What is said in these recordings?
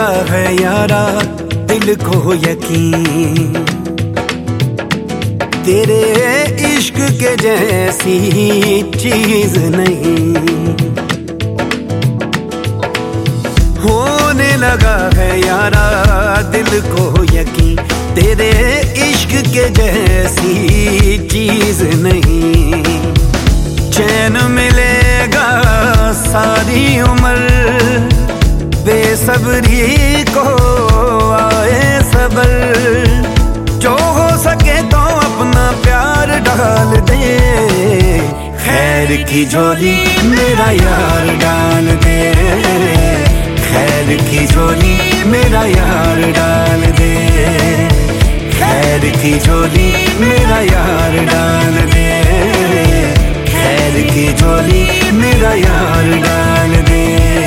है यारा दिल को यकीन, तेरे इश्क के जैसी चीज नहीं। होने लगा है यारा दिल को यकीन, तेरे इश्क के जैसी चीज नहीं। चैन मिलेगा सारी उम्र, बेसब्री को आए सबर। जो हो सके तो अपना प्यार डाल दे, खैर की झोली मेरा यार डाल दे, खैर की झोली मेरा यार डाल दे, खैर की झोली मेरा यार डाल दे, खैर की झोली मेरा यार डाल दे।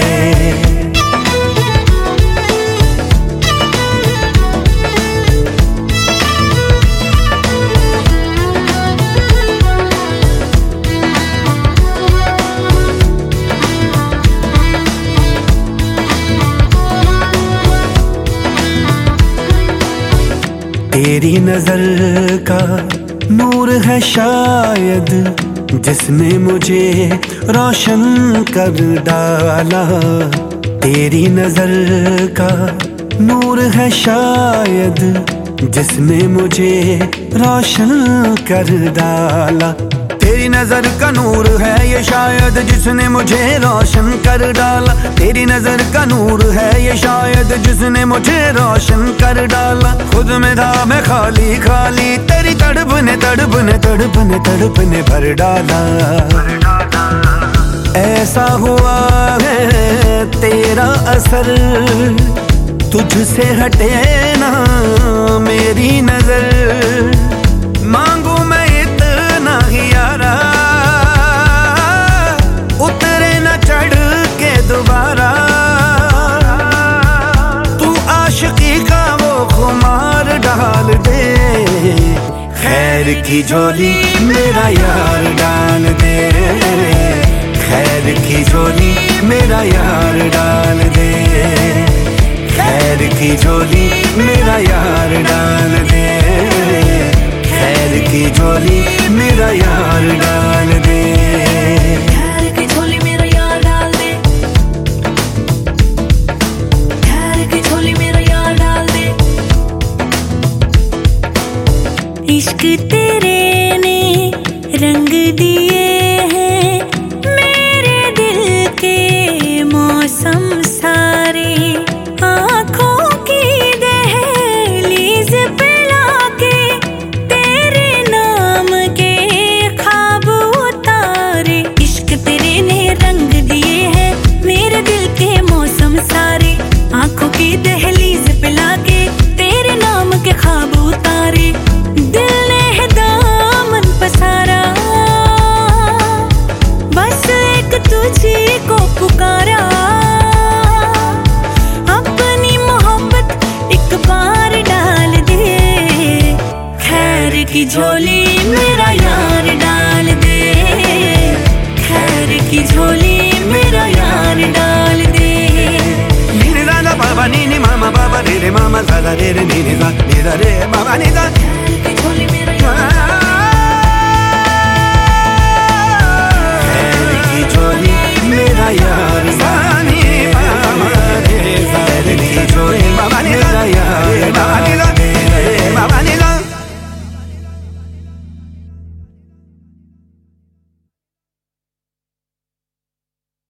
तेरी नजर का नूर है शायद, जिसने मुझे रोशन कर डाला। तेरी नजर का नूर है शायद, जिसने मुझे रोशन कर डाला। तेरी नजर का नूर है ये शायद, जिसने मुझे रोशन कर डाला। तेरी नजर का नूर है ये शायद, जिसने मुझे रोशन कर डाला। खुद में था मैं खाली खाली, तेरी तड़पने तड़पने तड़पने तड़पने भर डाला। ऐसा हुआ है तेरा असर, तुझसे हटे ना मेरी नजर। मांगू मैं इतना ही यारा, उतरे न चढ़ के दोबारा। तू आशिकी का वो खुमार डाल दे, खैर की झोली मेरा यार डाल दे, खैर की झोली मेरा यार डाल दे, खैर की झोली मेरा यार डाल दे, खैर की झोली मेरा यार डाल दे, खैर की झोली मेरा यार डाल दे, खैर की झोली मेरा यार डाल दे। इश्क तेरे ने रंग दिए हैं मेरे दिल के मौसम सारे। आँखों की दहलीज पे लाके तेरे नाम के ख्वाब उतारे। इश्क तेरे ने रंग दिए हैं मेरे दिल के मौसम सारे। आँखों की दहलीज पे लाके तेरे नाम के ख्वाब उतारे। दिल ने दामन पसारा, बस एक तुझी को पुकारा। अपनी मोहब्बत एक बार डाल दे, खैर की झोली मेरा यार डाल दे, खैर की झोली मेरा यार डाल दे। नी दा बाबा नी नी मामा बाबा रे रे मामा दा रे रे नी नी दा रे बाबा नी दा।